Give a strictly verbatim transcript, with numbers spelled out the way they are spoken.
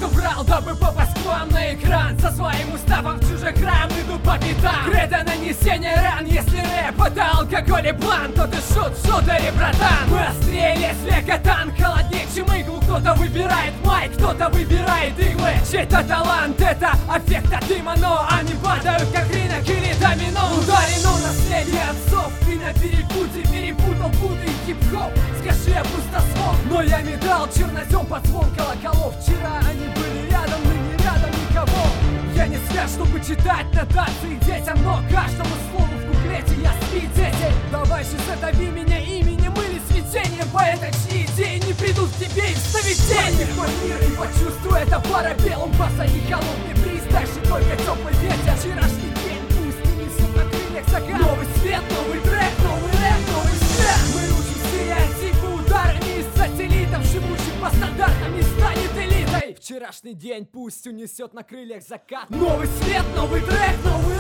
что брал, дабы попасть к вам на экран. Со своим уставом в чужих храм иду по пятам. Кредо нанесение ран, если рэп это алкоголь и план, то ты шут, шутер и братан. Мы острее лезвия катан, холоднее, чем иглу. Кто-то выбирает майк, кто-то выбирает иглы. Чей-то талант это аффект от дыма, но они падают как рынок или домино. Ударено наследие отцов, ты на перепуте перепутал путы и хип-хоп. Скажи, я пустослов, но я металл, чернозем под звон колоколов. Вчера они были рядом, ныне рядом никого. Я не свят, чтобы читать нотации детям, но каждому слову в куплете я свидетель. Давай же задави меня именем или сведением поэта, чьи идеи не придут к тебе и в сновидении. Мой мир и почувствуй это парабеллум, посади холодный бриз, дальше только теплый ветер. Вчерашний день пусть не несет на крыльях закат. Новый свет, новый трек, новый рэп, новый свет. Мы рушим стереотипы ударами из сателлитов, живущих по стандартам не станет элитой. Вчерашний день пусть унесет на крыльях закат. Новый свет, новый трек, новый